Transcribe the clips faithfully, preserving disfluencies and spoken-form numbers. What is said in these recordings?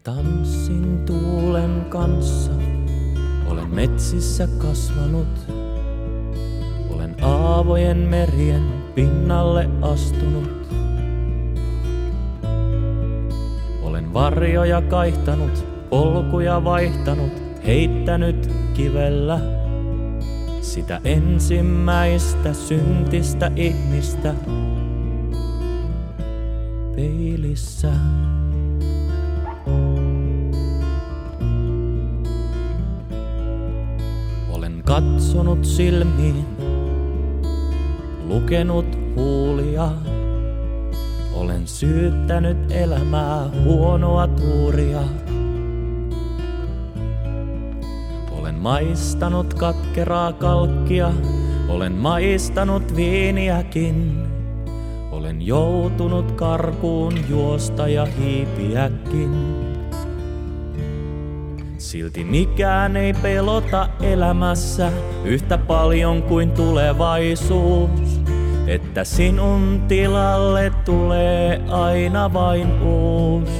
tanssin tuulen kanssa, olen metsissä kasvanut. Olen aavojen merien pinnalle astunut. Olen varjoja kaihtanut, polkuja vaihtanut, heittänyt kivellä sitä ensimmäistä syntistä ihmistä peilissä. Olen katsonut silmiin, lukenut huulia. Olen syyttänyt elämää huonoa tuuria. Olen maistanut katkeraa kalkkia, olen maistanut viiniäkin. Olen joutunut karkuun juosta ja hiipiäkin. Silti mikään ei pelota elämässä yhtä paljon kuin tulevaisuus. Että sinun tilalle tulee aina vain uusi.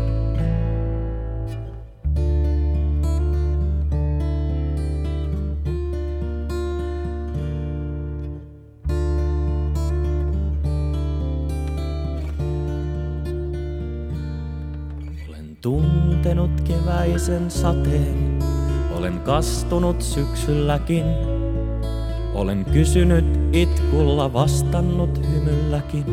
Olen tuntenut keväisen sateen, olen kastunut syksylläkin. Olen kysynyt itkulla, vastannut hymylläkin.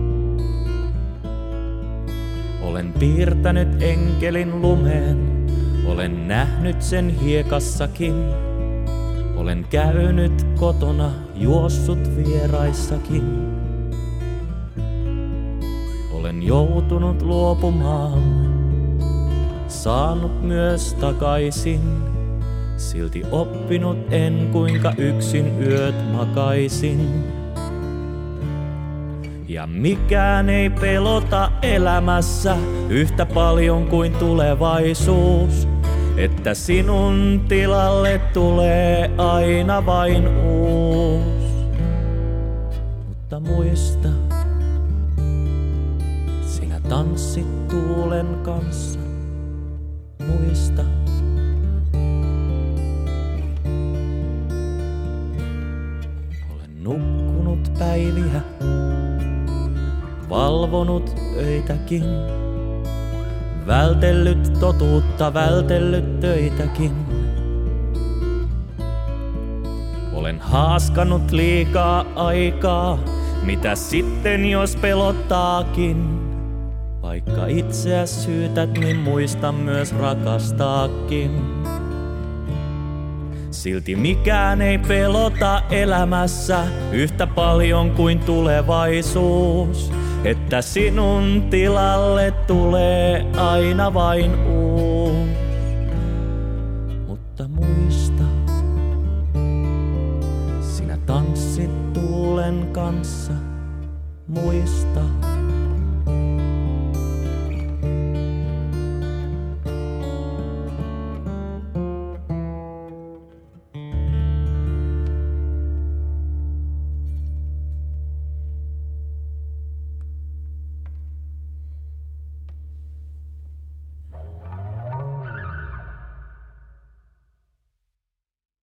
Olen piirtänyt enkelin lumeen, olen nähnyt sen hiekassakin. Olen käynyt kotona, juossut vieraissakin. Olen joutunut luopumaan, saanut myös takaisin. Silti oppinut en, kuinka yksin yöt makaisin. Ja mikään ei pelota elämässä yhtä paljon kuin tulevaisuus. Että sinun tilalle tulee aina vain uusi. Mutta muista, sinä tanssit tuulen kanssa. Muista. Nukkunut päiviä, valvonut öitäkin, vältellyt totuutta, vältellyt töitäkin. Olen haaskannut liikaa aikaa, mitä sitten jos pelottaakin. Vaikka itseä syytät, niin muista myös rakastaakin. Silti mikään ei pelota elämässä yhtä paljon kuin tulevaisuus. Että sinun tilalle tulee aina vain uusi. Mutta muista, sinä tanssit tuulen kanssa. Muista.